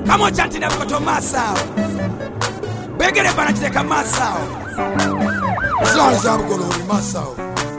Come on, chanting up to Massao. Beggar the banana take a Massao. As long as I'm going to Massao.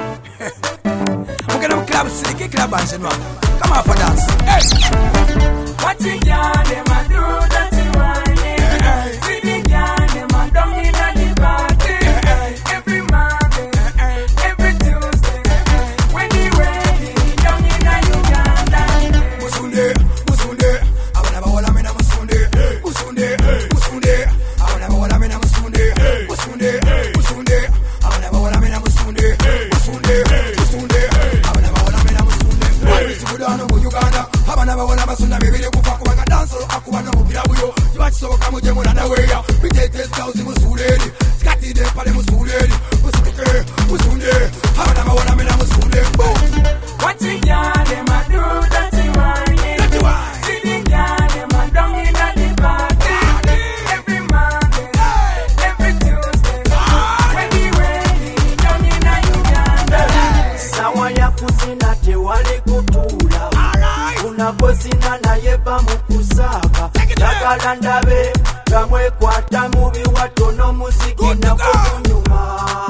We're going to club city club and come on for dance. What you got, them I do that you want. See the girl, them I don't need any party. Every Monday, every Tuesday, when the wedding, down in Uganda. Musunde, Musunde, I will never hold a man. Musunde, Musunde, Musunde, I will never hold a man. Musunde, Musunde, Musunde, I will never hold a man. Musunde, Musunde, Musunde, I will never hold a man. Musunde. Why is it down in Uganda? I will never hold a man. Baby, you go back and dance. I will never hold a man. You watch so come with them on the way. We take this house in Musunde. Scotty, they call him Musunde. Musunde, Musunde, I will never hold a man. Musunde. What you got, them I do that you want. See the girl, them I don't need any party. Every Monday, every Tuesday, when the wedding, down in Uganda. Sawa ya kusina te wale kutula. Unakosina na yeba mukusaka. Nakala ndabe, kamwe kwata mubi watono muziki na kukunyuma.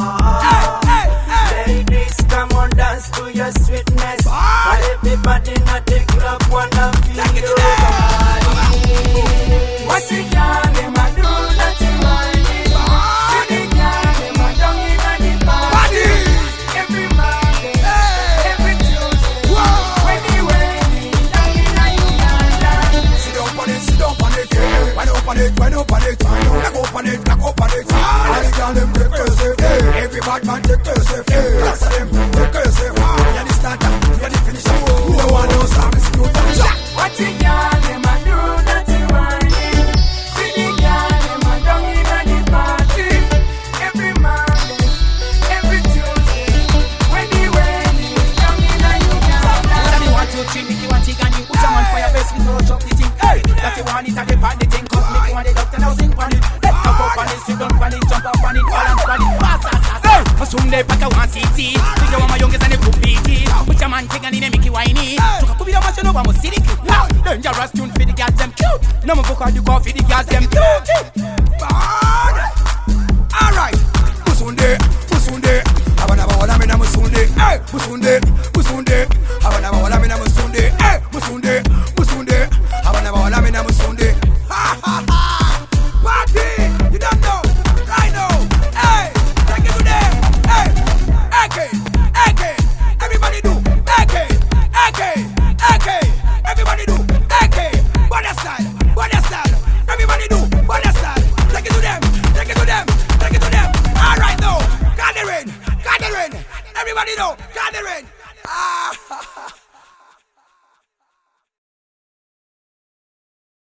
Ladies, come on, dance to your sweetness. Everybody not the club wanna feel your body. What you got, them I do that you want. See the girl, them I don't need any party. Every Monday, every Tuesday, when the wedding, down in Uganda. Sit down on it, wind up on it, wind up on it, knock up on it, knock up on it. All the girls them take cursive, every bad man take cursive, lots of them take cursive. You the starter, you the finisher, you don't want no service, you don't jack. What you got, them I do that you want. See the girl, them I don't need any party. Every Monday, every Tuesday, when the wedding, down in Uganda. Tell me 1, 2, 3, make you want to and you put your man for your face, we don't chop the thing. Hey, that you want it, I get the thing. Cause make you want the doctor now sing on it. Let's go up on it, sit down on it, jump up on it, balance on it, pass. Masunde paka 1cc, we don't want my youngest and a good beaty. Put your man king and make you whiny. Took a copy of my show, no one was silly. Now, dangerous tune for the girls, them cute. No more book on you go for the girls, them cute.